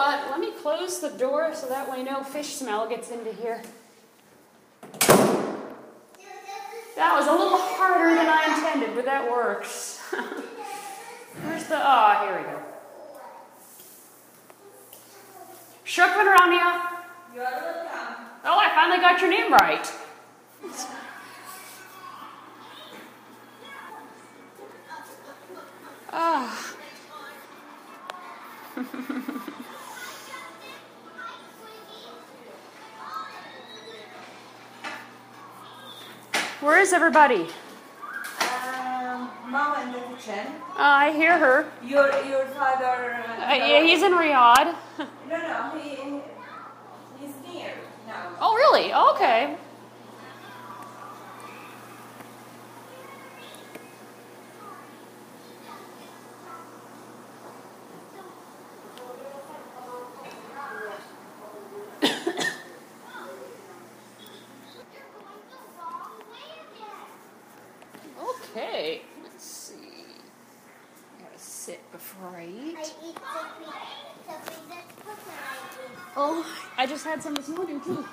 what? Let me close the door so that way no fish smell gets into here. That was a little harder than I intended, but that works. Where's the... here we go. Shukran Rania. You're welcome. Oh, I finally got your name right. Where is everybody? Mom in the kitchen. I hear her. Your father. Yeah, he's in Riyadh. No, he's near now. Oh, really? Oh, okay. Okay, let's see. I gotta sit before I eat. Oh, I just had some this morning too.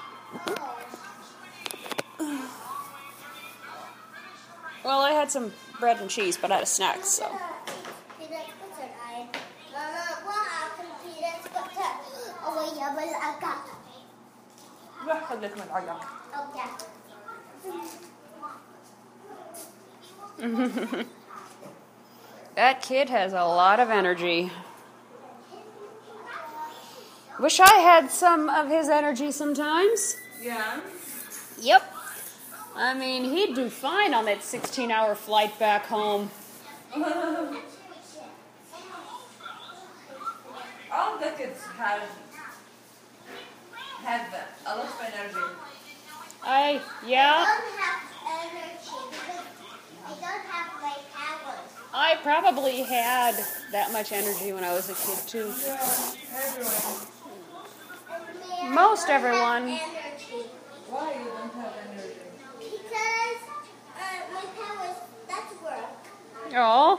Well, I had some bread and cheese, but I had a snack, so. That kid has a lot of energy. Wish I had some of his energy sometimes. Yeah. Yep. I mean, he'd do fine on that 16-hour flight back home. All the kids have a lot of energy. Yeah. I don't have energy because I don't have my powers. I probably had that much energy when I was a kid, too. Yeah, everyone. Most everyone. Why you don't have energy? Because my powers, that's work. Oh.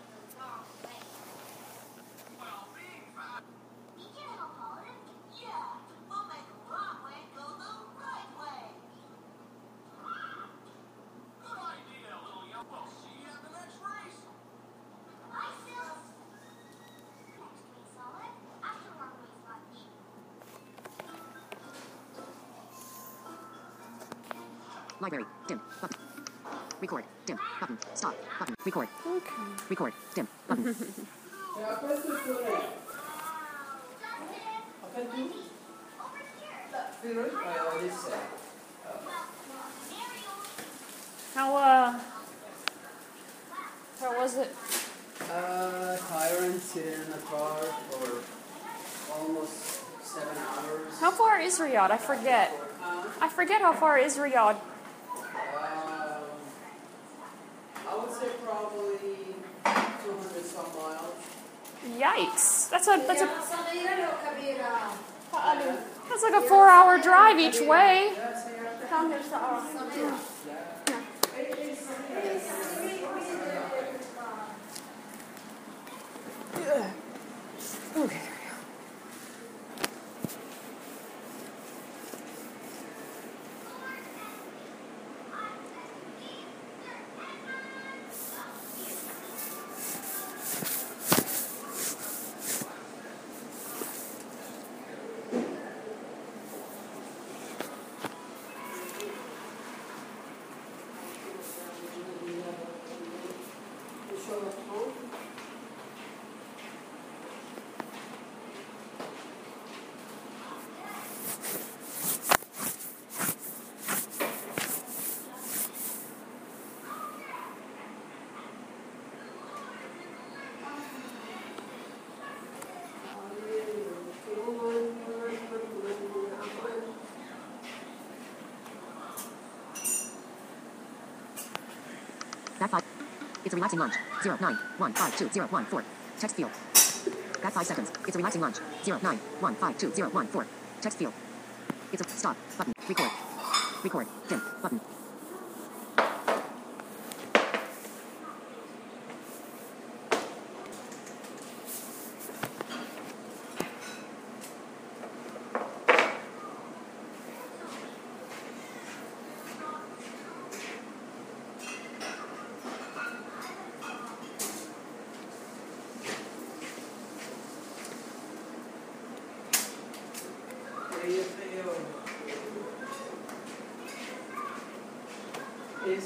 Library. Dim. Button. Record. Dim. Button. Stop. Button. Record. Okay. Record. Dim. Button. How was it? Tyrant sitting in the car for almost 7 hours. How far is Riyadh? I forget. I forget how far is Riyadh. I would say probably 200 some miles. Yikes! That's like a 4-hour drive each way. Okay. Back 5. It's a relaxing lunch. 091520014. Text field. Back 5 seconds. It's a relaxing lunch. 091520014. Text field. It's a stop button. Record. Record. Dim button.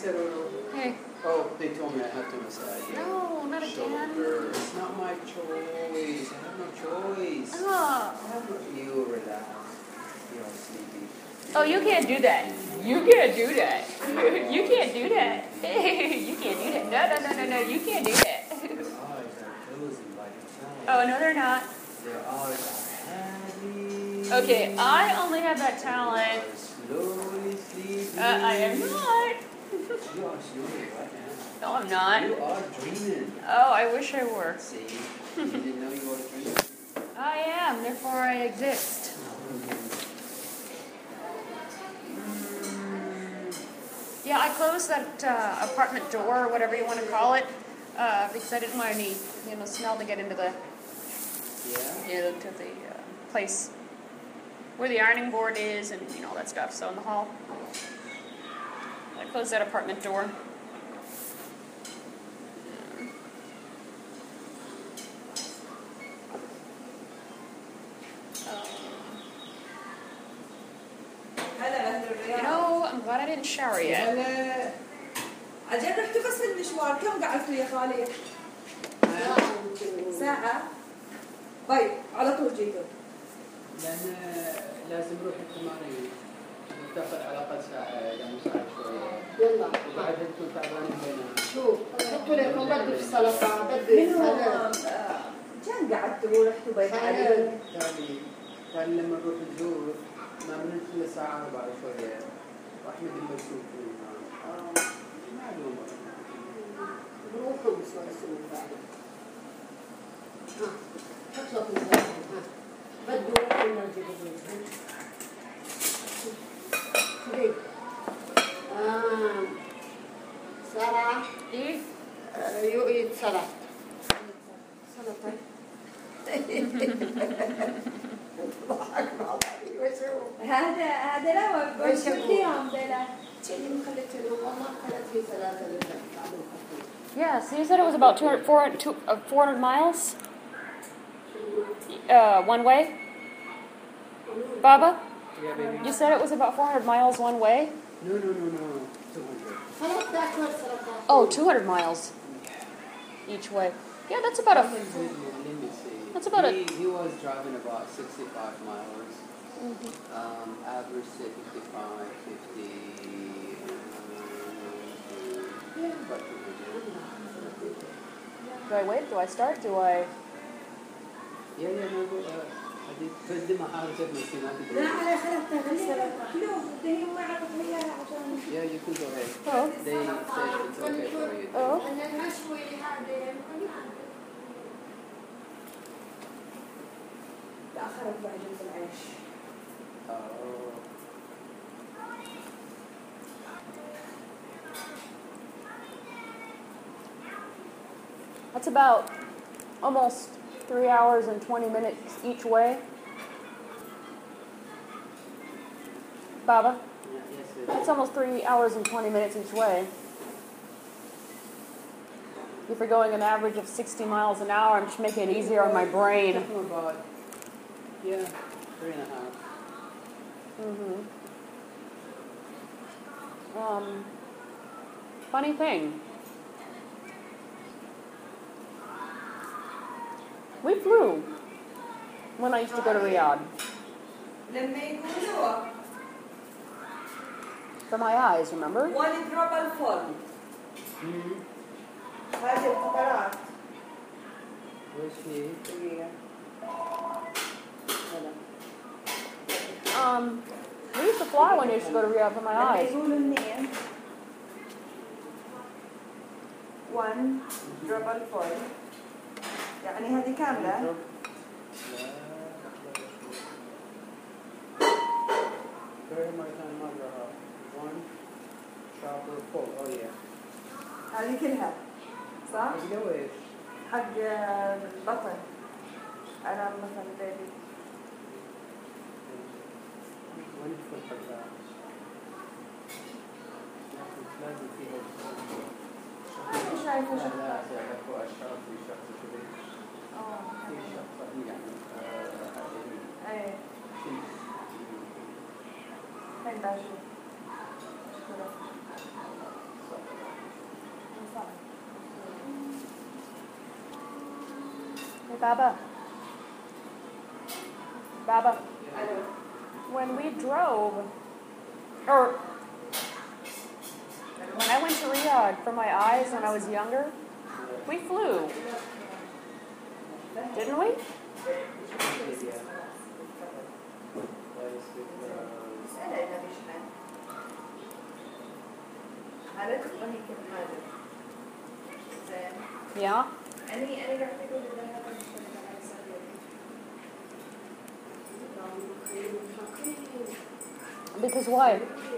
said, Hey. oh, they told me I have to massage it. No, not again. Shoulder. It's not my choice. I have no choice. Oh. I have no, you relax. You're sleepy. Oh, you can't do that. You can't do that. You can't do that. You can't do that. No. You can't do that. Their eyes are closing by themselves. Oh, no, they're not. Their eyes are heavy. Okay, I only have that talent. Slowly sleeping. I am not. You are sleeping right now. No, I'm not. You are dreaming. Oh, I wish I were. See, you didn't know you were dreaming. I am, therefore I exist. Yeah, I closed that apartment door, or whatever you want to call it, because I didn't want any, smell to get into the, to the place where the ironing board is and all that stuff. So in the hall, I closed that apartment door. I'm glad I didn't shower yet. هلا أجل رحت بس المشوار كم قعدتوا يا خالد؟ ساعة. طيب على طول جيتوا. لأن لازم نروح التمارين. بتاخذ على الأقل ساعة إذا مو ساعة شوية. يلا. وبعد أنتم تعبانين بينهم. شوف حطوا لكم بدو في السلطة بدو كم قعدتوا رحتوا بيت علي؟ كان لما نروح نزور ما بننزل الساعة 4 شوية. وأحمد المسؤول معلومة. بروحوا بسوا السوق بعد. حط لكم زيتون بدو ونرجع بالزيتون. خذي. سارة. إيه؟ يوقيت سلطة. سلطة. هذا لا وش اليوم ده Yeah, so you said it was about 400 miles? One way? Baba? Yeah, baby. You said it was about 400 miles one way? No. 200. Oh, 200 miles each way. Yeah, that's about Let me see. That's about He was driving about 65 miles. Average 55, 50. About 200. Do I wait? Do I start? Do I... Yeah, no, I did. قدم حارسة مسكينات. لا على خلطة خلطة. لو ده ما عرفت هي عشان. Yeah, you can go ahead. Oh. They said it's okay for you. Oh. تأخرت بعجين في العيش. Oh. That's about almost 3 hours and 20 minutes each way. Baba? Yes, That's almost 3 hours and 20 minutes each way. If you're going an average of 60 miles an hour, I'm just making it easier on my brain. About, 3.5. Funny thing. We flew when I used to go to Riyadh. لما يقولوا For my eyes, remember? ونضرب الفرن. هذه الفقرات. وش هي؟ We used to fly when I used to go to Riyadh for my لما eyes. يقولوا اثنين. 1 ضرب الفرن. يعني هذه كاملة. Very much on mother. 1 chopper full. Oh yeah. هذه كلها. صح؟ متجوز. حق البطن. أنا مثلا بيبي. وين تكون حقها؟ لازم فيها. مش شايفة لا شكلها. هو أشخاص في شخص كذي. في شخص يعني ايه هاي باشا. Baba. Baba. When we drove, or when I went to Riyadh for my eyes when I was younger, we flew. Didn't we? Yeah. Because why?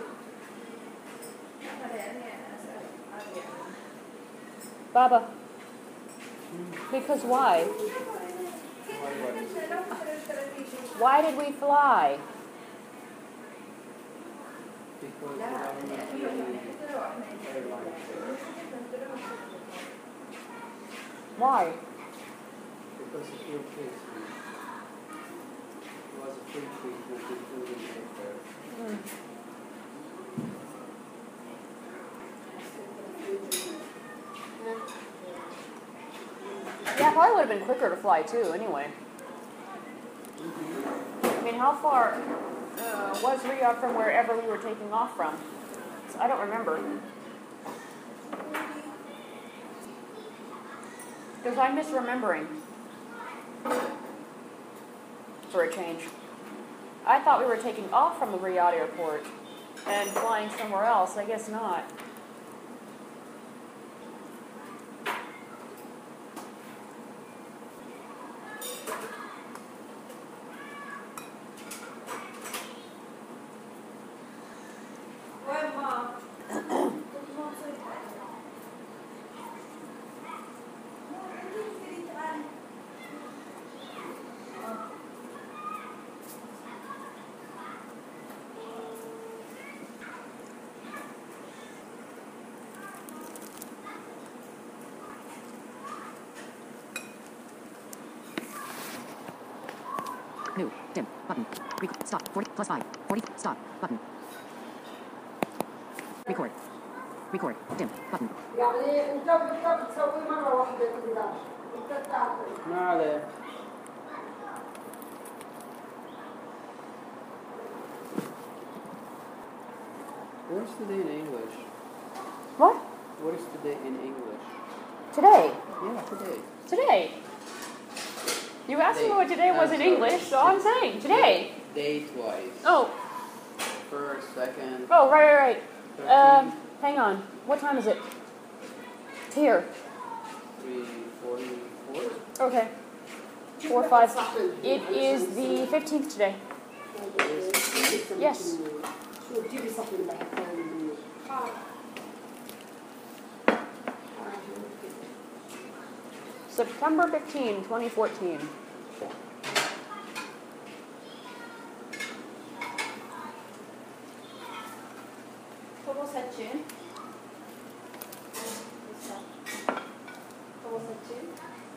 Baba. Because why? Why did we fly? Why? Because of your case. It was a free treatment including airfare. Yeah, probably would have been quicker to fly too, anyway. I mean, how far was Riyadh from wherever we were taking off from? I don't remember. Because I'm misremembering. For a change. I thought we were taking off from the Riyadh airport and flying somewhere else. I guess not. New. Dim. Button. Stop. 40 plus 5. 40. Stop. Button. Record. Record. Dim. Button. يعني انت بتسوي مره واحده كذا انت تعرف ما عليه. What is today in English? What? What is today in English? Today. Yeah, today. Today. You asked me what today was in English, so I'm saying today. Date-wise. Oh. First, second. Oh, right. 13, Hang on. What time is it? It's here. 3:44. Okay. 4, 5. It is the 15th today. Yes. شو تجيبي صفي اللي بعد September 15, 2014. Como Sachin? Como Sachin?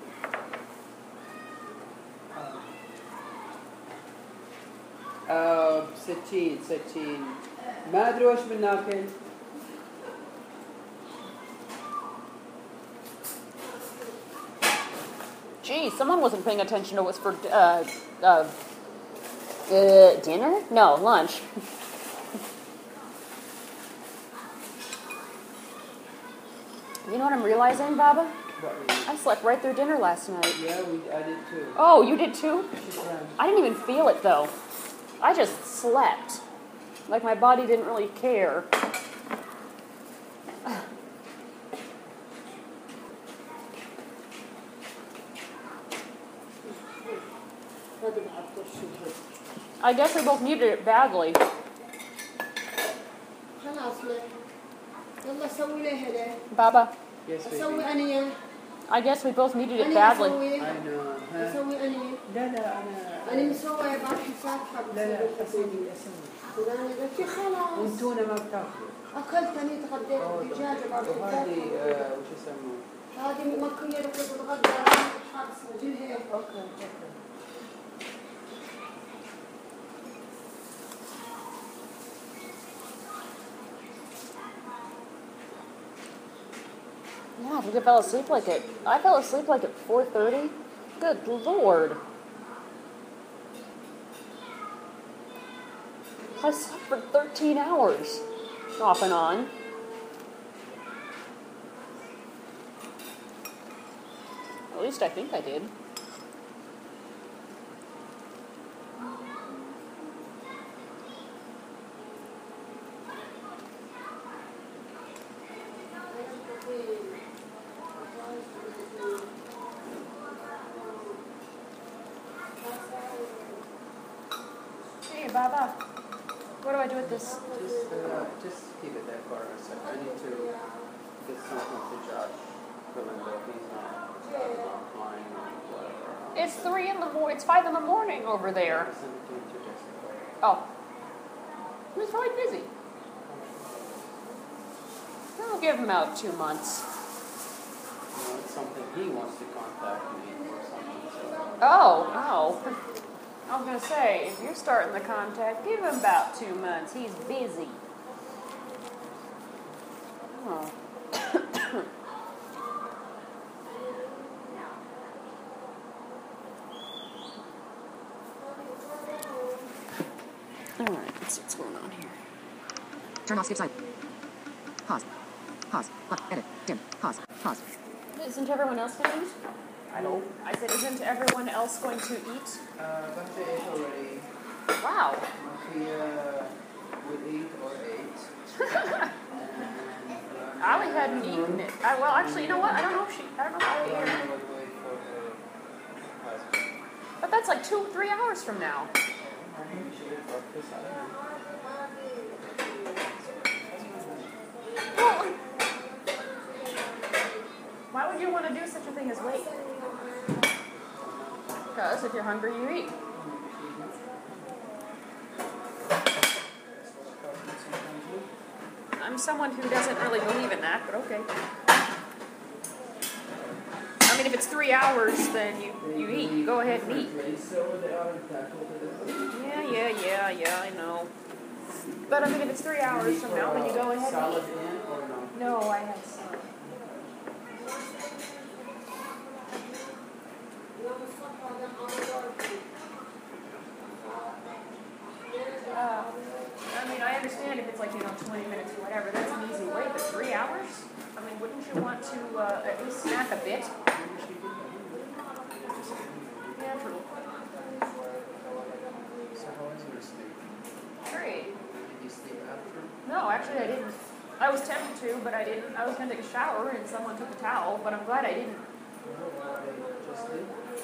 ستين ما ادري وش بناكل. Gee, someone wasn't paying attention to what's for dinner? No, lunch. You know what I'm realizing, Baba? I slept right through dinner last night. Yeah, I did too. Oh, you did too? I didn't even feel it though. I just slept. Like my body didn't really care. I guess we both needed it badly. خلاص يلا سوي لي هلا Baba, Yes, baby. اسوي اني I guess we both needed it اني badly. اسوي I know. ها؟ اسوي اني لا انا انا مسوي بعد فاتحه لا اسوي وانا قلت خلاص وانتونا ما بتاكلوا. اكلت اني تغديت دجاجه بعد وهذه وش يسموه؟ هذه مكيه لك تتغدى حارس وجهها اوكي. Yeah, I think I fell asleep like I fell asleep like at 4:30, Good Lord. I slept for 13 hours, off and on. At least I think I did. Hey, Baba. What do I do with this? Just keep it there for a second. I need to get something to Josh Galindo. He's not flying or whatever. It's 3 in the morning. It's 5 in the morning over there. Send it to him to Jessica. Oh. He was probably busy. I'll give him out 2 months. It's something he wants to contact me or something. So. Oh. I was going to say, if you're starting the contact, give him about 2 months. He's busy. Oh. All right, let's see what's going on here. Turn off skip side. Pause. Pause. Edit. Dim. Pause. Pause. Isn't everyone else going to eat? Hello? I said, isn't everyone else going to eat? Bunty ate already. Wow. We ate or ate. Ali hadn't eaten it. Well, actually, you know what? I don't know if I ate it. I would wait for her husband. But that's like 2-3 hours from now. Maybe she ate breakfast. I don't know. Well, why would you want to do such a thing as wait? Because if you're hungry, you eat. I'm someone who doesn't really believe in that, but okay. I mean, if it's 3 hours, then you eat. You go ahead and eat. Yeah, I know. But I mean, if it's 3 hours from now, then you go ahead and Salad eat. in or no? No, I had salad. I mean, I understand if it's like, 20 minutes or whatever, that's an easy way, but 3 hours? I mean, wouldn't you want to at least snack a bit? Yeah, true. So how was your sleep? Great. Did you sleep after? No, actually I didn't. I was tempted to, but I didn't. I was going to take a shower and someone took a towel, but I'm glad I didn't. Just sleep?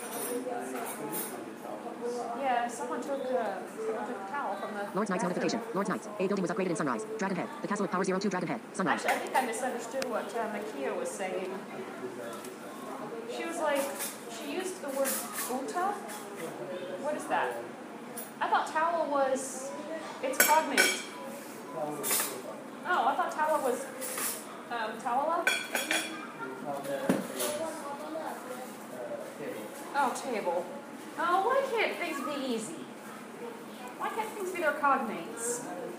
Yeah, someone took a towel from the... Lord's Knights notification. Lord's Knights. A building was upgraded in Sunrise. Dragonhead. The Castle of Power 02 Dragonhead. Sunrise. Actually, I think I misunderstood what Makia was saying. She was like, she used the word uta? What is that? I thought towel was, it's cognate. Oh, I thought towel was, towela? Oh, table. Oh, why can't things be easy? Why can't things be their cognates?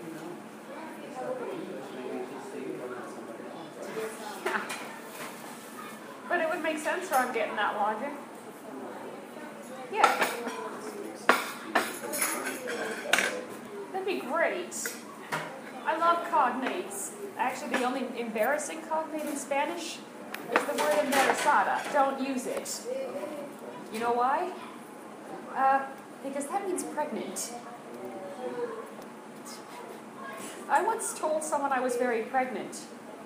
Yeah. But it would make sense where I'm getting that logic. Yeah. That'd be great. I love cognates. Actually, the only embarrassing cognate in Spanish is the word embarazada. Don't use it. You know why? Because that means pregnant. I once told someone I was very pregnant.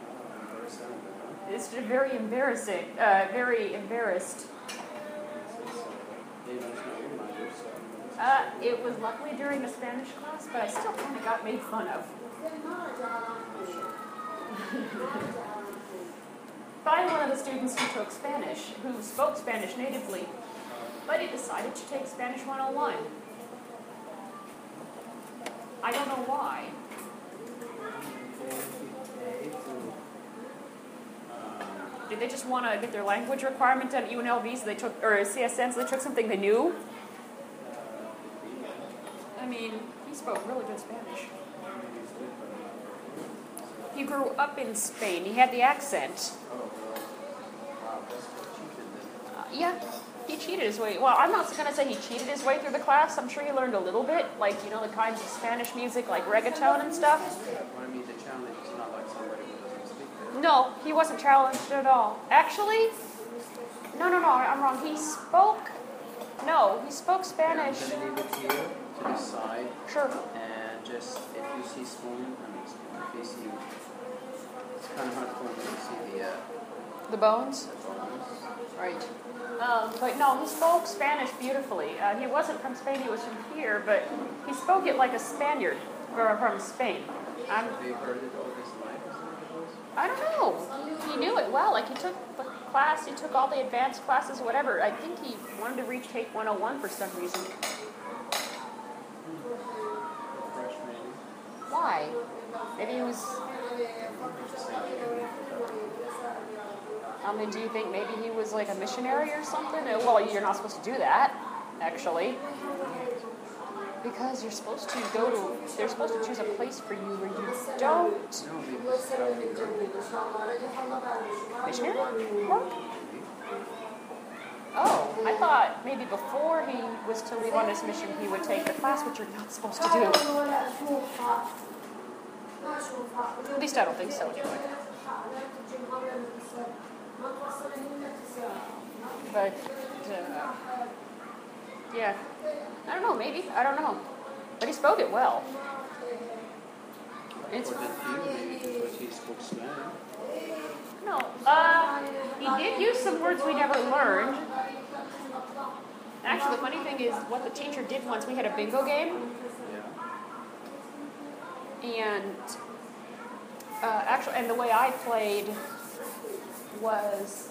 It's very embarrassing. Very embarrassed. It was luckily during a Spanish class, but I still kind of got made fun of. By one of the students who took Spanish, who spoke Spanish natively, but he decided to take Spanish 101. I don't know why. Did they just want to get their language requirement done at UNLV, so they took, or CSN, so they took something they knew? I mean, he spoke really good Spanish. He grew up in Spain. He had the accent. Yeah. He cheated his way. Well, I'm not going to say he cheated his way through the class. I'm sure he learned a little bit, like, you know, the kinds of Spanish music, like reggaeton and stuff. What I mean, the challenge is not like somebody who doesn't speak that. No, he wasn't challenged at all. Actually, no, I'm wrong. He spoke Spanish. I'm going to leave it here to the side. Sure. And just, if you see spoon, if you see, it's kind of hard for me to see The bones? the bones. Right. But no, he spoke Spanish beautifully. He wasn't from Spain, he was from here, but he spoke it like a Spaniard from Spain. Have you heard it all this life? Is that what it was? I don't know. He knew it well. Like, he took the class, he took all the advanced classes, whatever. I think he wanted to retake 101 for some reason. Fresh maybe. Why? Maybe he was... I mean, do you think maybe he was like a missionary or something? Well, you're not supposed to do that, actually. Because you're supposed to they're supposed to choose a place for you where you don't... No, because Missionary work? Oh, I thought maybe before he was to leave on his mission, he would take the class, which you're not supposed to do. At least I don't think so, anyway. But, yeah. I don't know, maybe. I don't know. But he spoke it well. It's... or did he maybe because he spoke slang? No. He did use some words we never learned. Actually, the funny thing is, what the teacher did once, we had a bingo game. Yeah. And actually, and the way I played was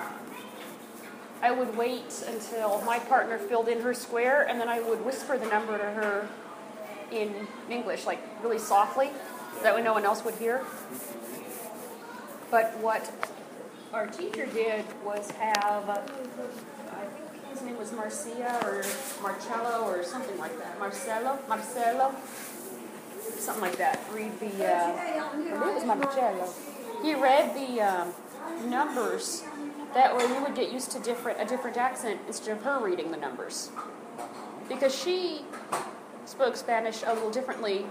I would wait until my partner filled in her square, and then I would whisper the number to her in English, like really softly, that way no one else would hear. But what our teacher did was have, I think his name was Marcia or Marcello or something like that. Marcelo, something like that. Read the, I believe it was Marcello. He read the numbers. That way we would get used to a different accent instead of her reading the numbers. Because she spoke Spanish a little differently.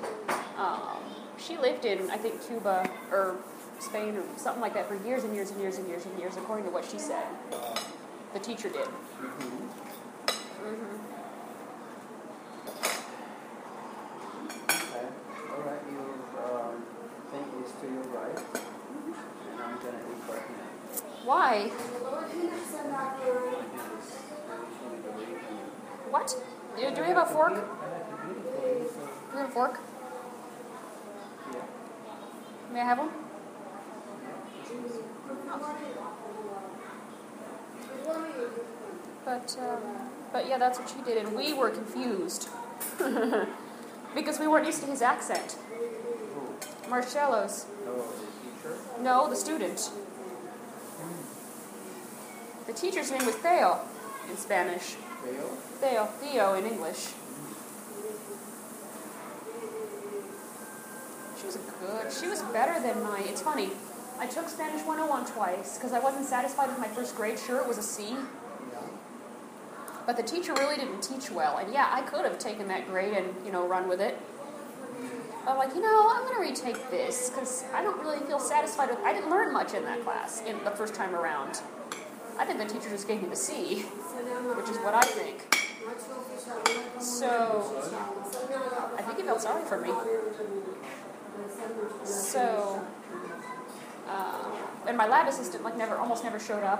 She lived in, I think, Cuba or Spain or something like that for years and years and years and years and years, according to what she said. The teacher did. Okay. All right. Your thing is to your right, and I'm gonna incorrect it. Why? What? What? Do we have a fork? Do we have a fork? Yeah. May I have one? But yeah, that's what she did, and we were confused because we weren't used to his accent. Marcello's. Oh, the teacher? No, the student. The teacher's name was Theo in Spanish. Theo in English. She was better than mine. It's funny. I took Spanish 101 twice because I wasn't satisfied with my first grade. Sure, it was a C. But the teacher really didn't teach well. And yeah, I could have taken that grade and, run with it. But I'm going to retake this because I don't really feel satisfied with it. I didn't learn much in that class in the first time around. I think the teacher just gave me the C, which is what I think. So, I think he felt sorry for me. So, and my lab assistant almost never showed up.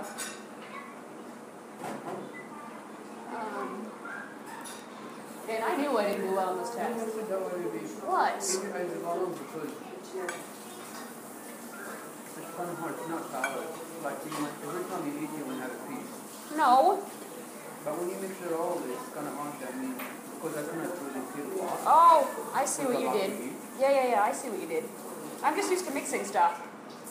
And I knew I didn't do well on this test. What? It's kind of hard to not balance. Like every time you eat, you will have a piece. No. But when you mix it all, it's kind of hard. Because I cannot really feel lost. Oh, I see what you did. Yeah, I see what you did. I'm just used to mixing stuff.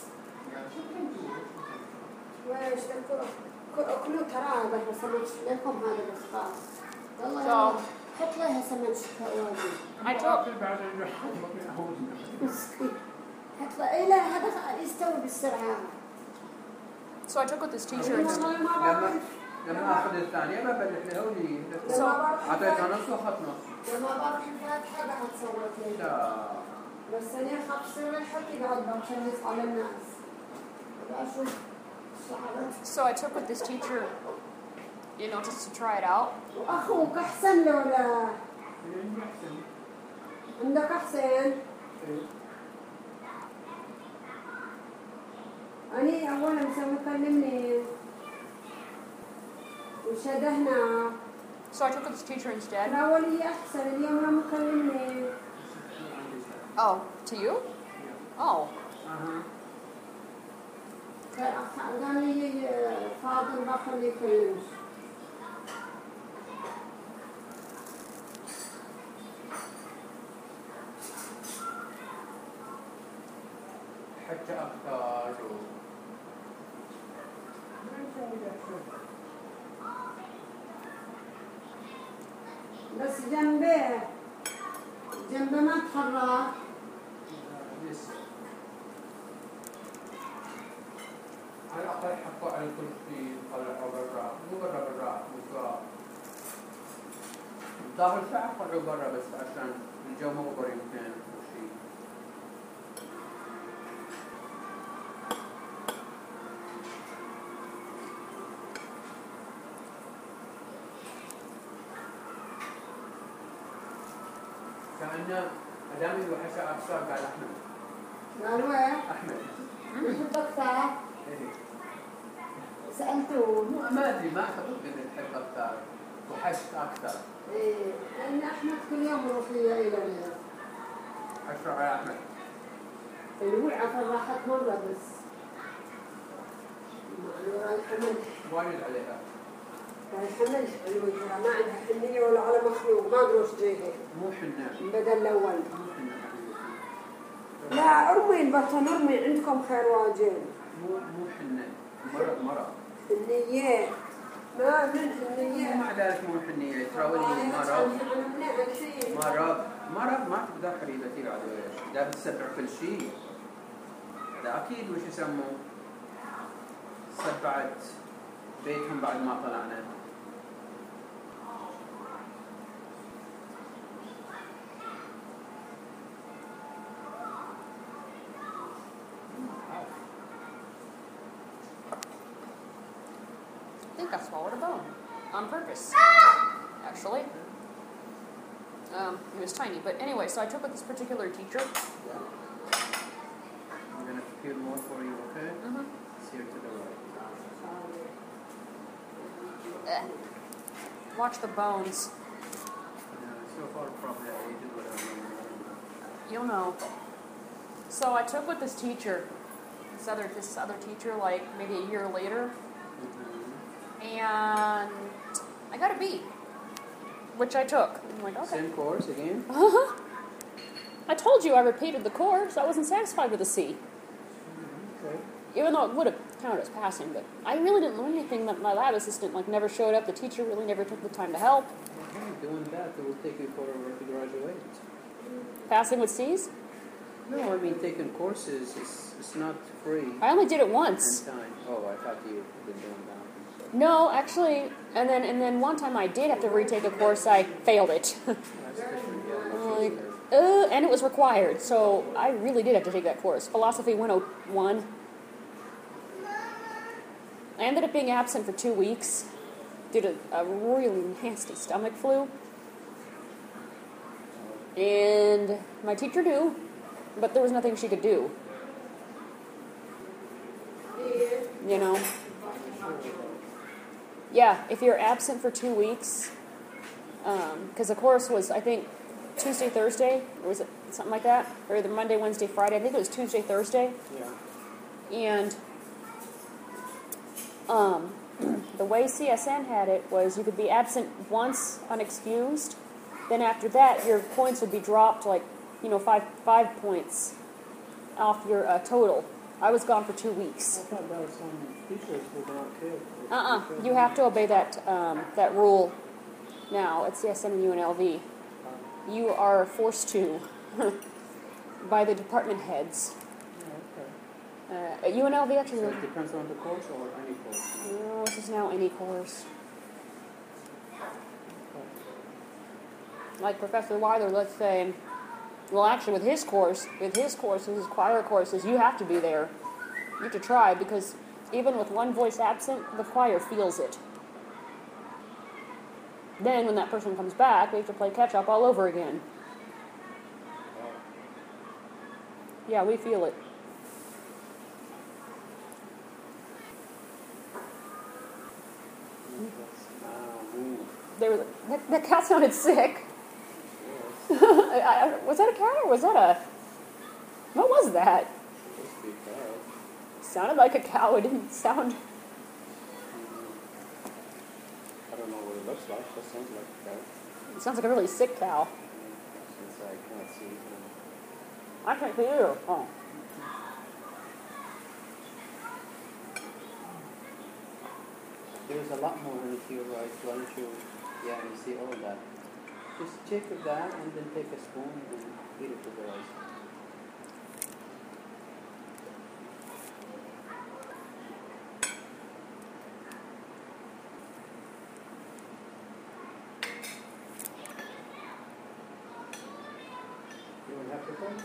So, I took... So I took with this teacher and لما اخذ الثانيه ببلش لها ولي اعطيتها نص واخذت نص. لما بروح الفاتحه بعد صوت لي. لا بس انا اخاف يصير الحكي بعد بخلص على الناس. بشوف So I took with this teacher, just to try it out. واخوك احسن له ولا عندي احسن. عندك احسن؟ ايه أنا أولا مسوي كلمني وشدهنا. So I took with this teacher instead. الأول هي أحسن اليوم لما كلمني. Oh, to you? Oh. قال لي فاضل بخلي يكلمش. حتى أكثر بس جنبه ما تحرك. لسه على الأقل حطوا على الكرسي طلعوا برا مو برا بالظبط ظاهر ساعة طلعوا برا بس عشان الجو مغبر يمكن أو شيء. كأنه أدامي وحشة أبصر قال أحمد. قال وين؟ أحمد. يحب أكثر؟ إيه. سألته. ما أدري ما أعتقد إنه تحب أكثر وحشت أكثر. إيه لأن أحمد كل يوم يروح لي إلى البيت. أشرع على أحمد. الوعى راحت مرة بس. وايد عليها. رايحة الوجه ما عندها حنية ولا على مخلوق ما أدري وش جايه. مو حنة. بدل الأول. مو حنة. لا ارمي البطن ارمي عندكم خير واجب. مو حنة. مرض. حنية. ما من حنية. مع ذلك مو حنية تراولي مرض ما تقدر حبيبتي بعد ويش. ده بتسبع كل شيء. ده أكيد وش يسموه سبعت بيتهم بعد ما طلعنا. I think I swallowed a bone on purpose, actually. It was tiny, but anyway, so I took with this particular teacher. I'm going to peel more for you, okay? Mm-hmm. It's here to the right. Watch the bones. So far, probably I did whatever. You'll know. So I took with this teacher, this other teacher, like maybe a year later, and I got a B, which I took. I'm like, okay. Same course again? I told you I repeated the course. I wasn't satisfied with a C. Okay. Even though it would have counted as passing, but I really didn't learn anything. That my lab assistant never showed up. The teacher really never took the time to help. Doing that, it will take you forever to graduate. Passing with C's? No, I mean taking courses it's not free. I only did it once. And time. Oh, I thought you had been doing that. No, actually, and then one time I did have to retake a course. I failed it. And it was required, so I really did have to take that course. Philosophy 101. I ended up being absent for 2 weeks due to a really nasty stomach flu. And my teacher knew, but there was nothing she could do. You know? Yeah, if you're absent for 2 weeks, because the course was, I think, Tuesday, Thursday, or was it something like that? Or either Monday, Wednesday, Friday. I think it was Tuesday, Thursday. Yeah. And the way CSN had it was you could be absent once unexcused. Then after that, your points would be dropped 5 points off your total. I was gone for 2 weeks. I thought that was some teachers who don't care. You have to obey that rule now at CSN and UNLV. You are forced to by the department heads. Okay. At UNLV, actually. So it depends on the course or any course? No, this is now any course. like Professor Weiler, let's say, well, actually, with his courses, his choir courses, you have to be there. You have to try, because even with one voice absent, the choir feels it. Then, when that person comes back, we have to play catch-up all over again. Yeah, we feel it. That cat sounded sick. Was that a cat or was that a... What was that? Sounded like a cow. It didn't sound... I don't know what it looks like. That sounds like a cow. It sounds like a really sick cow. Since I can't see it. I can't see you. Oh. There's a lot more into your right. Why don't you... Yeah, you see all that. Just check with that and then take a spoon and eat it with the rice. You don't have to cook?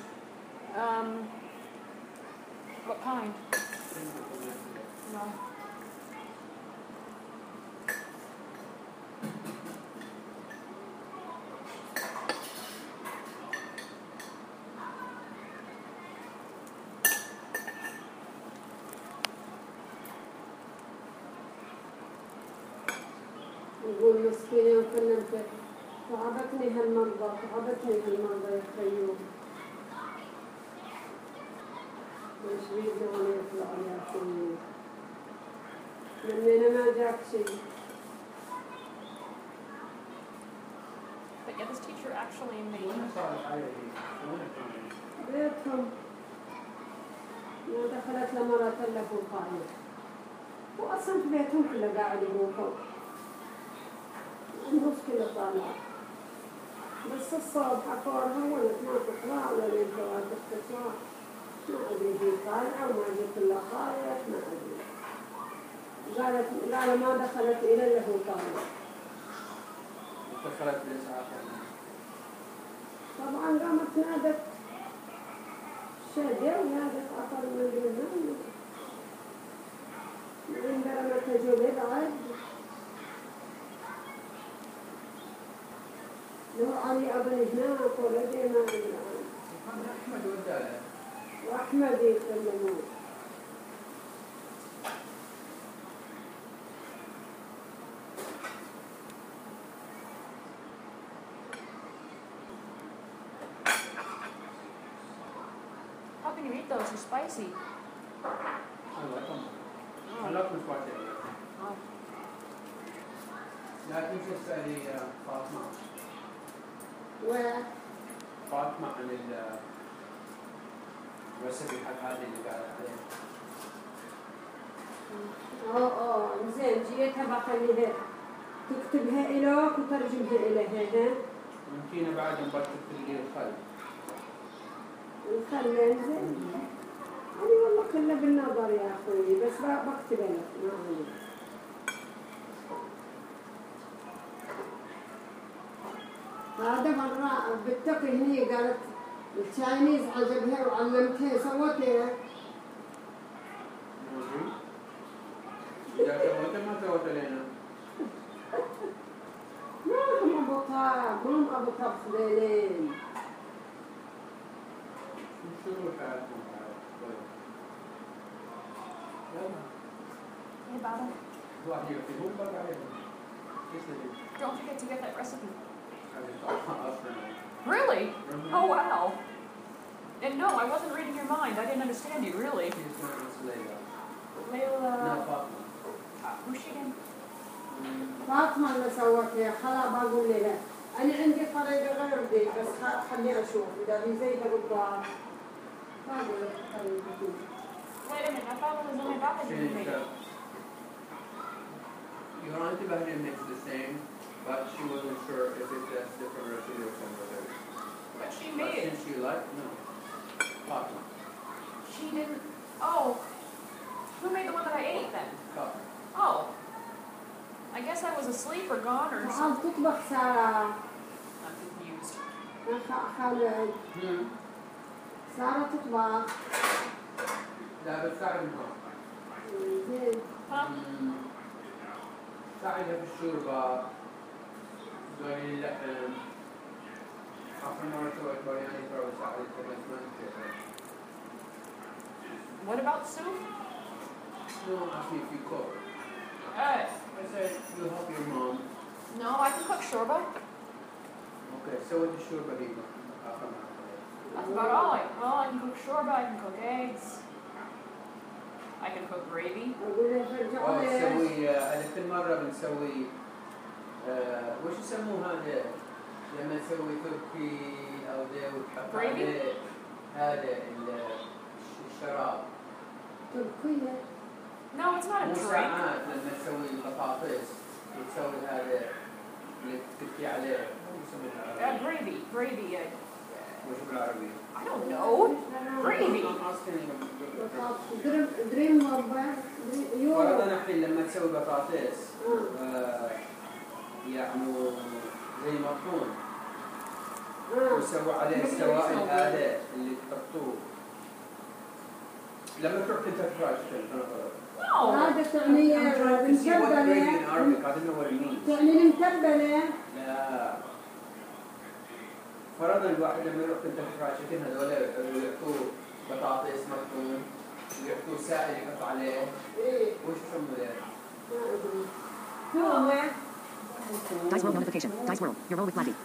What kind? No. يقول مسكينة وكلمتك تعبتني هالمرضى يا خيوم مش بيقدرون يطلعوا يا خيوم مننا ما جاك شيء. But yeah, this teacher actually made... بيتهم ما دخلت لمرة له قاعدة وأصلا في بيتهم كله قاعد يروحوا المشكلة طالعة بس الصبح أفورها ولا ما تطلع ولا الجواد تطلع ما أدري هي طالعة وما جت إلا خايف ما أدري قال ما دخلت إلى اللي هو طالع دخلت الإسعاف طبعا قامت نادت شادية ونادت عطر من الجنة عندما ما تجوا بعد لو علي أبن هناك ولدي ما أدري أحمد وداله وأحمد يتكلمون How can you eat those? They're spicy. I like them. I love them spicy. Oh. لكن تسألي فاطمة فاطمة عن الرسبي حق هذه اللي قالت عليها. زين جيتها بخليها تكتبها إليك وترجمها إليها ممكن بعد ما تكتب لي الخل. الخل زين. أنا والله كله بالنظر يا أخوي بس بكتب لك ما أعرف. هذا مرة بالتقي هني قالت التشاينيز عجبها وعلمتها سوتها. موجود؟ إذا سويته ما سويته لنا. هم أبو طبخ ليلين. شو حالكم Hey, Baba. واحد يكتبون بقى عليهم. Don't forget to get that recipe. أصلاً. Really? Oh, wow. And no, I wasn't reading your mind. I didn't understand you, really. His name is Layla. Layla... No, Fatma. Who's she again? فاطمة اللي سوتها خلا بقول لها أنا عندي طريقة غير دي بس خلني أشوف إذا هي زي بالضبط. ما أقول لك طريقة. Wait a minute, I thought it was only Baba who made it. Your Auntie Bahia makes the same, but she wasn't sure if it's a different recipe or something. But she But made it. since you like, no. Fatma. She didn't... Oh. Who made the one that I ate then? Fatma. Oh. I guess I was asleep or gone or وعم something. تطبخ سارة. I'm confused. خالد صارت تطبخ لا بتساعدها. زين ساعدها في الشوربة، زي اللحم. آخر مرة سويت برياني ترى ساعدتها بس ما نسيتها. What about soup? No, ask me if you cook. Uh, I said you help your mom. no, I can cook shorba. Okay, سويت الشوربة دي آخر مرة. That's about all. I can cook shorba, I can cook eggs. I can cook gravy. أقول لك رجعوا لي نسوي هذا كل مرة بنسوي وش يسموه هذا لما نسوي تركي أو ذا وتحط Gravy? عليه هذا الشراب. تركية No, it's not a مو drink. ساعات لما تسوي البطاطس وتسوي هذا اللي تكتي عليه شو يسمونه بالعربي؟ Gravy. وش بالعربي؟ I don't know. Gravy. دريم مربع يورو فرضا الحين لما تسوي بطاطس يعملوا زي مطحون ويسووا عليه السوائل هذا اللي تحطوه لما تروح تنتفراش No. هذا تعني متبلة تعني المتبلة لا فرضا الواحد لما يروح تنتفراش هذول يعطوه بطاطس مطحون ويعطوه سائل يحط عليه وش يسموا ذا؟ شو هو؟ Dice World notification. Dice World. Your roll with Blackie.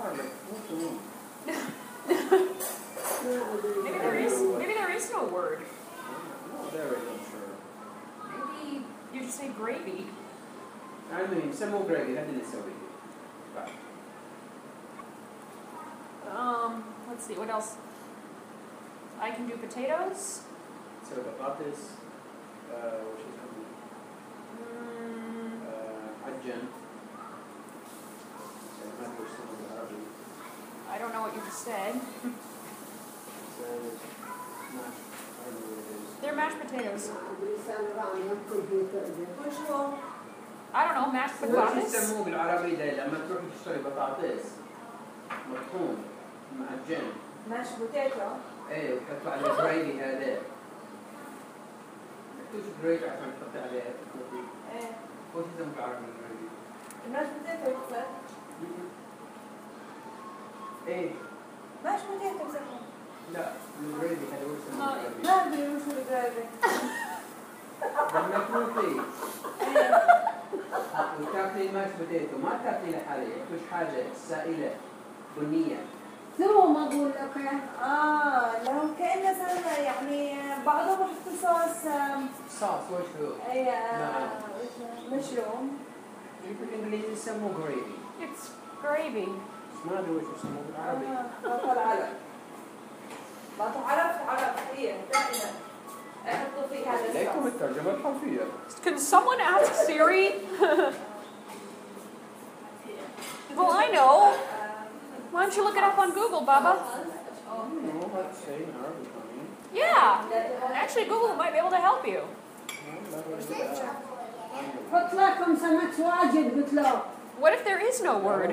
Maybe there is no word. No, there is, I'm sure. Maybe you just say gravy. المهم يسموه gravy هذا اللي نسويه. Let's see, what else? I can do potatoes. نسوي بطاطس وش يسموه؟ عجن. ما أدري وش يسموه بالعربي. I don't know what you just said. So, mashed. I don't know what it is. They're mashed potatoes. كل شو؟ I don't know, mashed وش potatoes? يسموه بالعربي ده لما تروح تشتري بطاطس مطحون معجن ماش بوتيتو. ايه وتحط عليه gravy هذا تحطوش gravy عشان تحط عليه ايه. وش يسموه بالعربي gravy؟ الماش بوتيتو يقصد. ايه ماش بوتيتو يسموه. لا الgravy هذا وش يسموه بالعربي؟ ما ادري وش الجرافي. لما تروحي وتاكلي ماش بوتيتو ما تاكلي لحاله تاكليش حاجه سائله بنيه شو ما أقول لك لو كأنه صار يعني بعضهم يحطوا صوص صوص وش هو؟ اي نعم. مشروم. بالانجليزي يسموه gravy It's gravy. بس ما ادري وش يسموه بالعربي بطل علف. بطل علف هي دائما يحطوا فيه هذا عليكم الصوص. الترجمه الحرفيه Can someone ask Siri? Well, I know. Why don't you look it up on Google, Baba? No, let's say in Arabic, honey. Yeah. Actually, Google might be able to help you. حط لكم سمك واجد قلت له What if there is no word?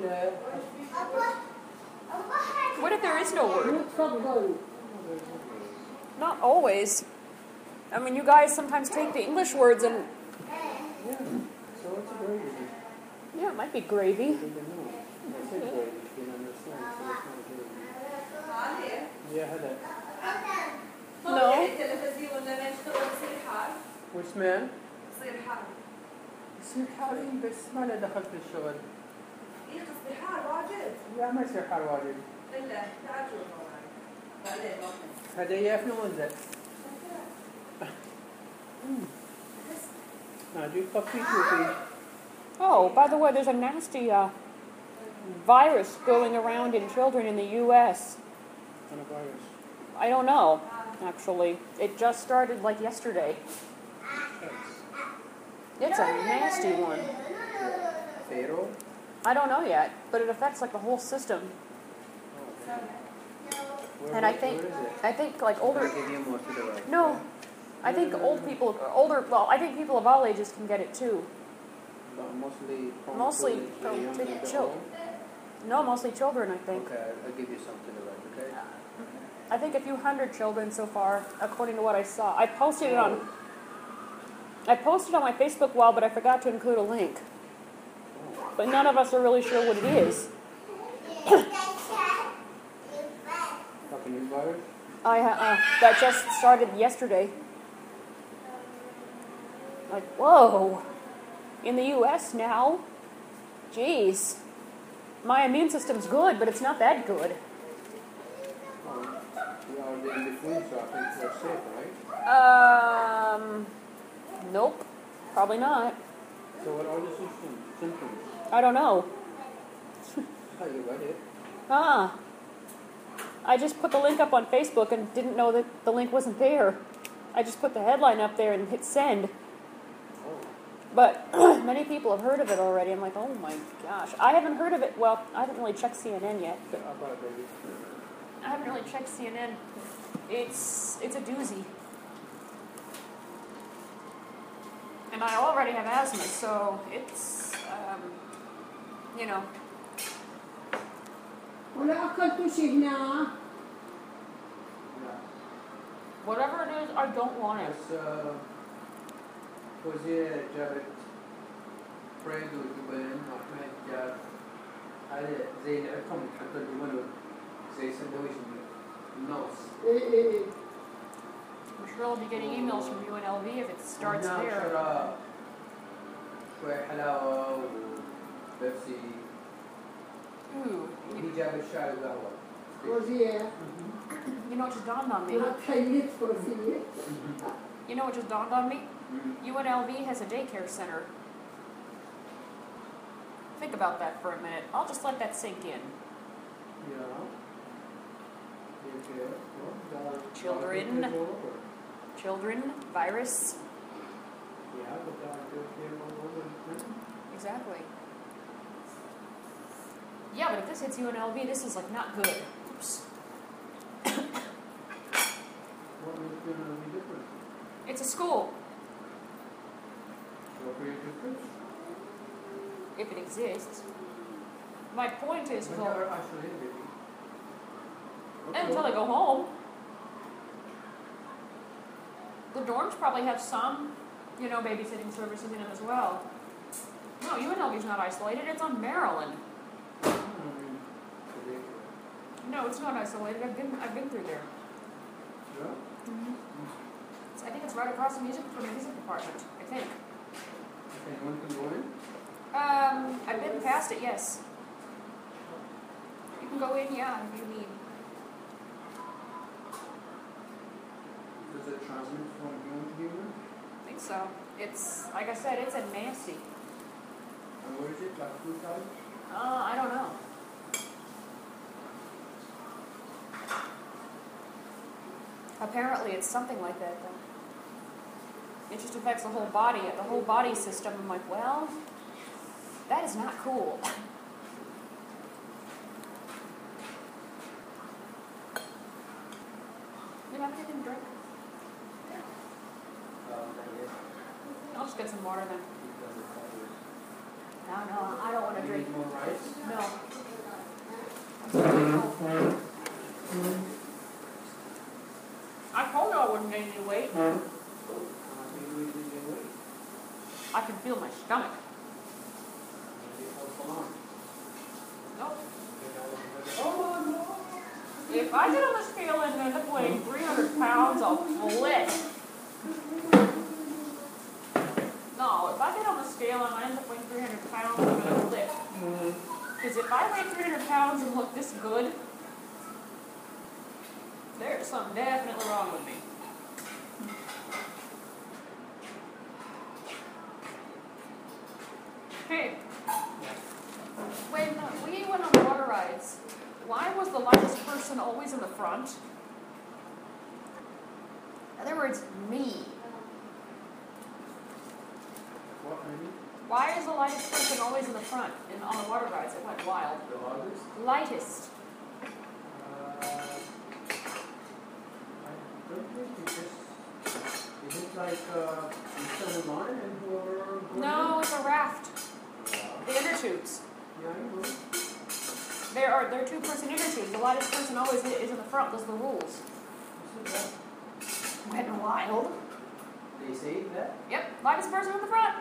What if there is no word? تفضل Not always. I mean, you guys sometimes take the English words and, So what's a gravy? yeah, it might be gravy. I don't know. I said gravy, you didn't understand, so it's not gravy. عالية. Yeah, هذا. No. التلفزيون لما يشتغل يصير حار. وش اسمه؟ يصير حار. يصير حارين بس ما له دخل في الشغل. يقصد حار واجد. لا ما يصير حار واجد. إلا تعجب بعدين هذا يافنى وانزل. عادي يطفي شوفي. Oh, by the way, there's a nasty virus going around in children in the U.S. Coronavirus. I don't know, actually. It just started like yesterday. It's a nasty one. Pharaoh? I don't know yet, but it affects like the whole system. Where, And I think, where is it? like older. Give you more to the right. No, I think old people, well, I think people of all ages can get it too. But mostly Mostly to from the young to and the children. old. No, mostly children, I think. Okay, I'll give you something to write, okay? I think a few hundred children so far, according to what I saw. I posted it on my Facebook wall, but I forgot to include a link. But none of us are really sure what it is. Fucking new virus? That just started yesterday. Like, whoa. In the U.S. now? Jeez. My immune system's good, but it's not that good. You are in between, so I think you're safe, right? Nope. Probably not. So what are the symptoms? I don't know. Oh, you read it. I just put the link up on Facebook and didn't know that the link wasn't there. I just put the headline up there and hit send. Oh. But many people have heard of it already. I'm like, oh my gosh. I haven't heard of it. Well, I haven't really checked CNN yet. But I haven't really checked CNN. It's a doozy. And I already have asthma, so it's, you know. ولا أكلتوا شيء هنا؟ Whatever it is, I don't want it. بس فوزية جابت فريد وجبن وأحمد جاب هذا زي لعبتهم تحط الجبن زي سندويش النص. إيه. I'm sure I'll be getting emails from UNLV if it starts هنا there. شراب شوي حلاوة وبيبسي. Ooh. وهي جابت شاي وقهوة. وزية. You know what just dawned on me? ما تخيلت فوزية. You know what just dawned on me? UNLV has a daycare center. Think about that for a minute. I'll just let that sink in. Yeah. Children, virus. Yeah, but Exactly. Yeah, but if this hits UNLV, this is like not good. Oops. what is going to be different? It's a school. What are you different? If it exists. My point is, When well, they are isolated. until they go home. The dorms probably have some, babysitting services in them as well. No, UNLV's not isolated. It's on Maryland. No, it's not isolated. I've been through there. Yeah? I think it's right across from the music department. I think. Anyone can go in? I've been past it. Yes. You can go in. Yeah, if you need. Does it transmit from human to human? I think so. It's like I said. It's a nasty. And where is it? Like food type? I don't know. Apparently, it's something like that, though. It just affects the whole body system. I'm like, well, that is not cool. You have anything to drink? I'll just get some water then. No, I don't want to You drink. need more rice? No. I told you I wouldn't gain any weight. Maybe we can get away. I can feel my stomach. Maybe help along. Nope. Oh, no. If I get on the scale and end up weighing 300 pounds, I'll flip. No, if I get on the scale and I end up weighing 300 pounds, I'm going to flip. Because if I weigh 300 pounds and look this good, there's something definitely wrong with me. Hey, when we went on water rides, why was the lightest person always in the front? In other words, me. What, maybe? Why is the lightest person always in the front on the water rides? It went wild. The largest? Lightest. I don't think you just... Is it like you stand in line and whoever... No, it's a raft. Yeah. The inner tubes. Yeah, I know. There are two-person interchange. The lightest person always is in the front. Those are the rules. Wet and Wild. They say that? Yep, lightest person in the front.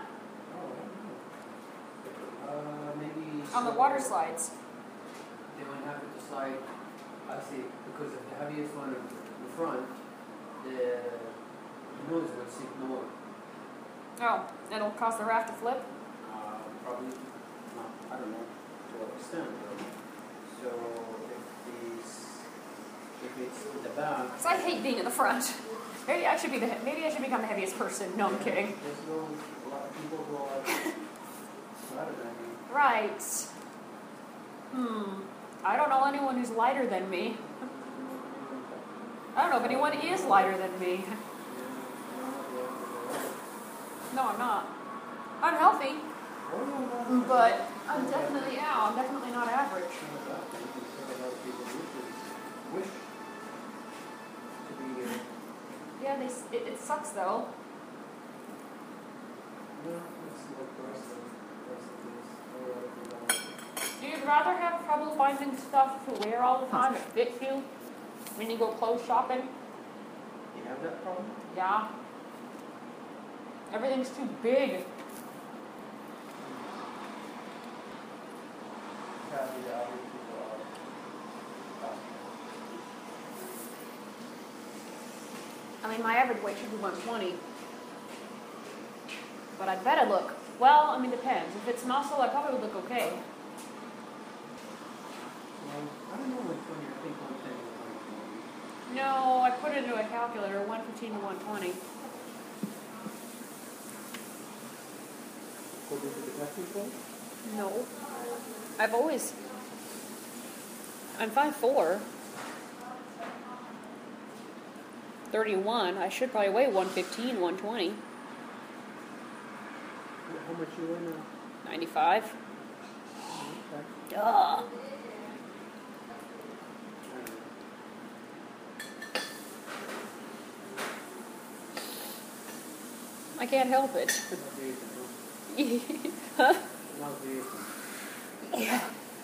Oh, maybe. On the water slides. They won't have it to slide. I see. Because if the heaviest one in the front, the nose would sink more. Oh, it'll cause the raft to flip? Probably not. I don't know to what extent. So if it's in the back. Because I hate being in the front. Maybe I should become the heaviest person. No, I'm kidding. There's a lot of people who are lighter than me. Right. I don't know anyone who's lighter than me. I don't know if anyone is lighter than me. No, I'm not. I'm healthy. But I'm definitely not average. Wish to be here. Yeah, it sucks though. You'd rather have trouble finding stuff to wear all the time that fits you when you go clothes shopping? You have that problem? Yeah. Everything's too big. I mean, my average weight should be 120. But I bet I look, well, I mean, depends. If it's muscle, I probably would look okay. Well, I don't know which one you think 110 or 120. No, I put it into a calculator, 115 to 120. According to the testing point? No. I'm 5'4". 31. I should probably weigh 115, 120. How much you weigh now? 95. Okay. Duh. I can't help it. Huh? Yeah.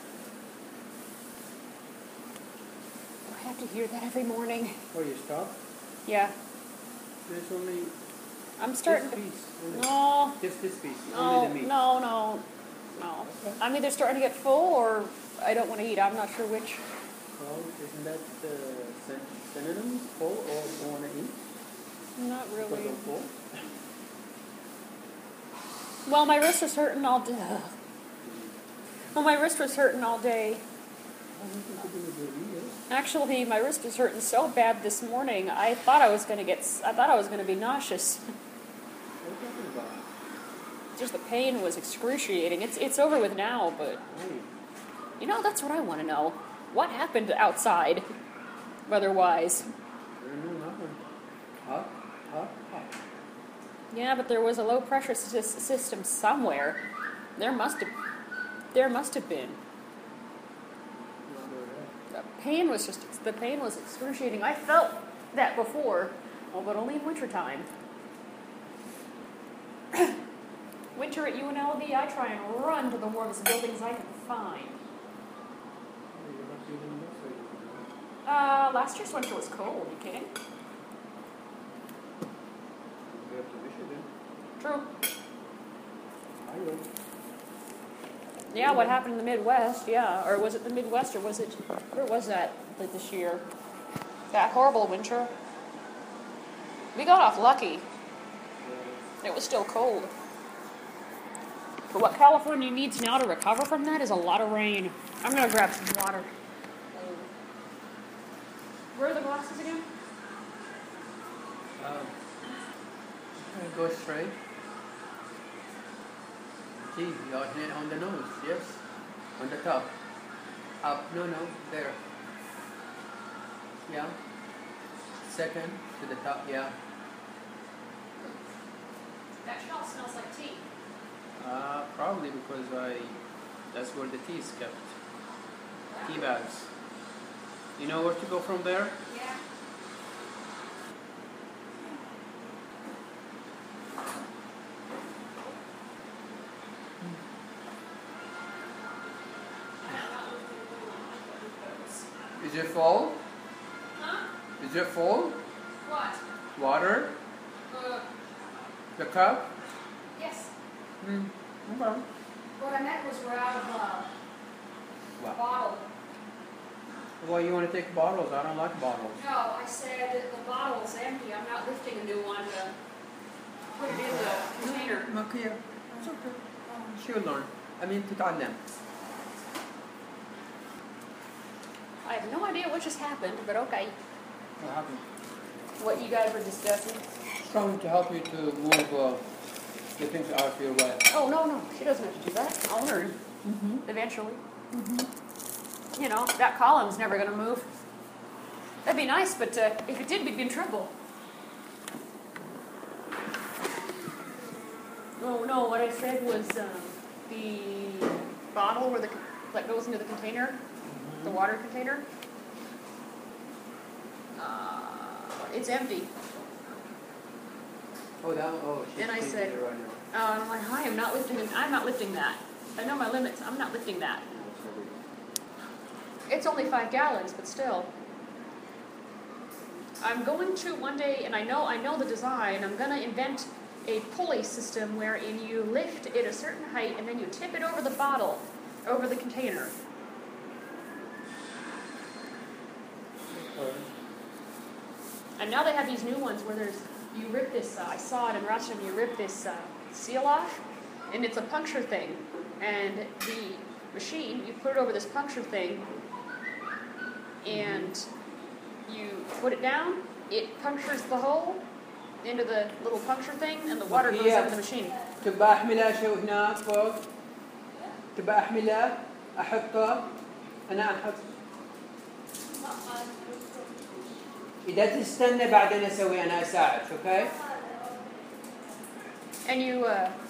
I have to hear that every morning. Oh, you stop? Yeah. There's only I'm starting this to... piece. Only. No. Just this piece. No, Only the meat. no. Okay. I'm either starting to get full or I don't want to eat. I'm not sure which. Well, isn't that synonyms? Full or don't want to eat? Not really. Because of full? Well, my wrist was hurting all day. Well, my wrist was hurting all day. Actually, my wrist was hurting so bad this morning. I thought I was going to be nauseous. What are you talking about? Just the pain was excruciating. It's over with now, but you know, that's what I want to know. What happened outside, weather-wise? I don't know, nothing. Hot. Yeah, but there was a low pressure system somewhere. There must have been. The pain was excruciating. I felt that before, well, but only in wintertime. Winter at UNLV, I try and run to the warmest buildings I can find. Last year's winter was cold. Are you kidding? True. Yeah, what happened in the Midwest, yeah. Or was it the Midwest, or was it... Where was that this year? That horrible winter. We got off lucky. It was still cold. But what California needs now to recover from that is a lot of rain. I'm going to grab some water. Where are the glasses again? Go straight. See, your hand on the nose, yes. On the top. Up, no, there. Yeah. Second to the top, yeah. That shell smells like tea. Probably because that's where the tea is kept. Tea bags. You know where to go from there? Yeah. Is it full? Huh? Is it full? What? Water? The cup? Yes. Okay. What I meant was we're out of What? bottle. Well, you want to take bottles? I don't like bottles. No, I said the bottle's empty. I'm not lifting a new one to put it in the container. Okay. It's okay. She'll learn. I mean, تتعلم. I have no idea what just happened, but okay. What happened? What you guys were discussing. Trying to help you to move the things out of your way. Oh, no. She doesn't have to do that. I'll learn. Eventually. You know, that column's never going to move. That'd be nice, but if it did, we'd be in trouble. Oh, no, what I said was the bottle where that goes into the container, the water container, it's empty. Oh, that one? Oh, she's And I changing said, it right now. I'm like, I'm not lifting that. I know my limits. I'm not lifting that. It's only 5 gallons, but still. I'm going to one day, and I know the design, I'm going to invent a pulley system wherein you lift it a certain height and then you tip it over the bottle, over the container. Okay. And now they have these new ones where you rip this, I saw it in Russia, you rip this seal off, and it's a puncture thing. And the machine, you put it over this puncture thing, and you put it down, it punctures the hole into the little puncture thing, and the water goes into the machine. تبقى أحملها شو هناك فوق تبقى أحملها أحطها أنا أحط إذا تستنى بعدين أسوي أنا أساعد okay? And you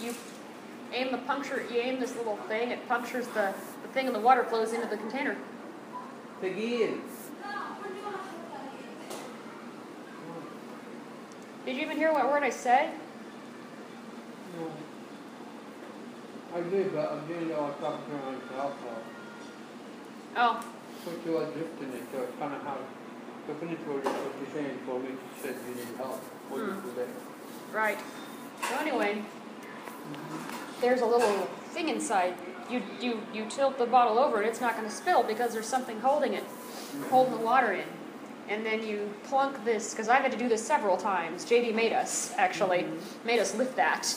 aim this little thing, it punctures the thing, and the water flows into the container. ثقيل. Did you even hear what word I said? No. I did, but I'm doing all talking around alcohol. Oh, Put you adrift in it, so it's kind of hard. To finish what you're saying for me, you said you need help. What do you do there? right. So anyway, there's a little thing inside. You tilt the bottle over, and it's not going to spill because there's something holding it, holding the water in. And then you plunk this, because I've had to do this several times. JD made us, actually. Made us lift that.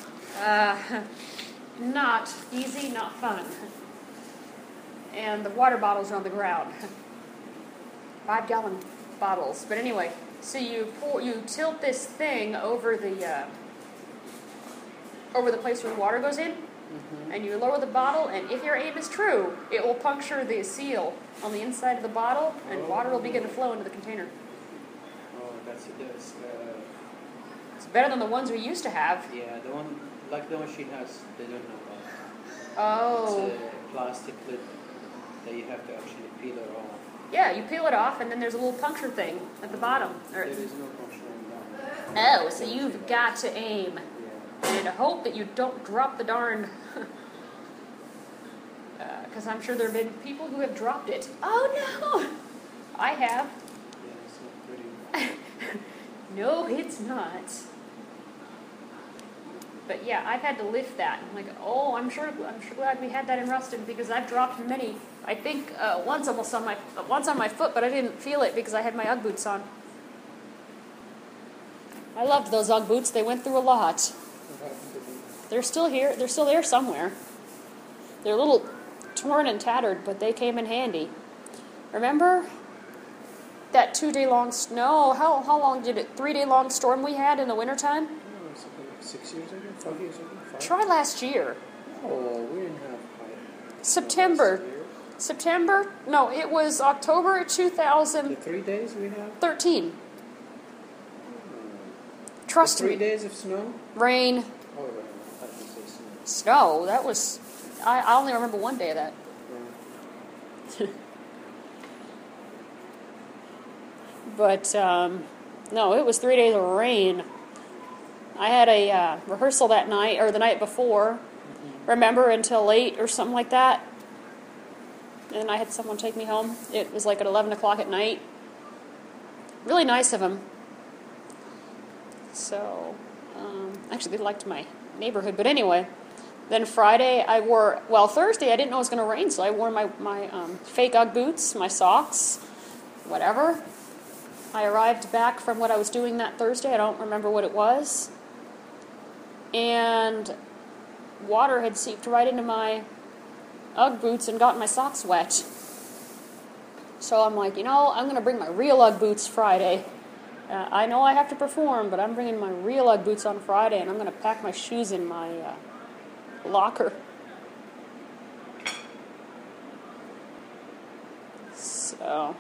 Not easy, not fun. And the water bottles are on the ground. 5-gallon bottles. But anyway, so you tilt this thing over the place where the water goes in, and you lower the bottle, and if your aim is true, it will puncture the seal on the inside of the bottle, and water will begin to flow into the container. Oh, that's it. It's better than the ones we used to have. Yeah, the one she has, they don't have that. Oh. It's a plastic lid that you have to actually peel it off. Yeah, you peel it off, and then there's a little puncture thing at the bottom. There is no puncture on that. Oh, so you've got to aim. And hope that you don't drop the darn... Because I'm sure there have been people who have dropped it. Oh, no! I have. Yeah, it's not pretty. No, it's not. But yeah, I've had to lift that. I'm like, oh, I'm sure glad we had that in Ruston because I've dropped many. I think once on my foot, but I didn't feel it because I had my Ugg boots on. I loved those Ugg boots. They went through a lot. They're still here. They're still there somewhere. They're a little torn and tattered, but they came in handy. Remember that 2-day long snow? How long did it? 3-day long storm we had in the wintertime? Oh, something like 6 years ago? 5 years ago? 5? Try last year. Oh, we didn't have 5. September. September? No, it was October The 2013. 3 days we have? Trust the 3 me. days of snow? Rain. Oh, right. I can say snow. Snow. That was... I only remember one day of that. Yeah. But, no, it was 3 days of rain. I had a rehearsal that night, or the night before. Remember, until late or something like that. and I had someone take me home. It was like at 11 o'clock at night. Really nice of him. So, actually, they liked my neighborhood. But anyway, then Friday Thursday I didn't know it was going to rain, so I wore my fake Ugg boots, my socks, whatever. I arrived back from what I was doing that Thursday. I don't remember what it was. And water had seeped right into my Ugg boots and gotten my socks wet. So I'm like, I'm going to bring my real Ugg boots Friday. I know I have to perform, but I'm bringing my real Ugg boots on Friday, and I'm going to pack my shoes in my locker. So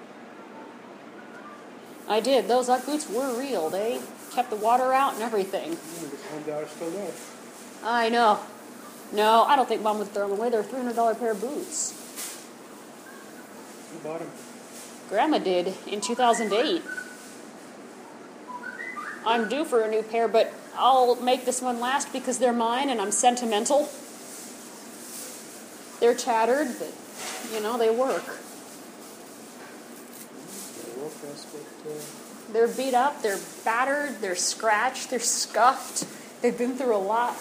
I did. Those Ugg boots were real. They kept the water out and everything. $100 still there. I know. No, I don't think Mom would throw them away. They're a $300 pair of boots. Who bought them? Grandma did in 2008. I'm due for a new pair, but I'll make this one last because they're mine and I'm sentimental. They're tattered, but, they work. They work, but They're beat up, they're battered, they're scratched, they're scuffed. They've been through a lot.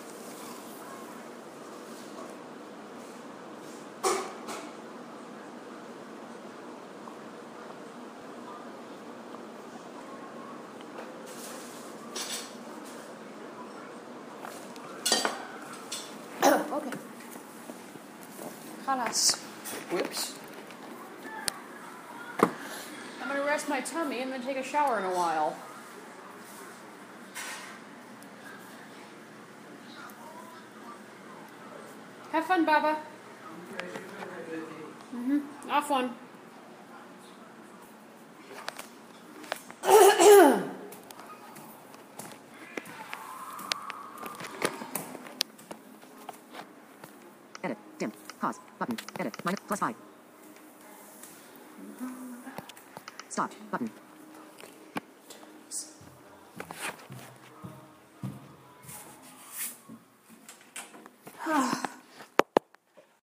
Okay. Halas. Whoops. I'm going to rest my tummy and then take a shower in a while. Have fun, Baba. Off one. Edit. Dim. Pause. Button. Edit. -+5. Stop. Button.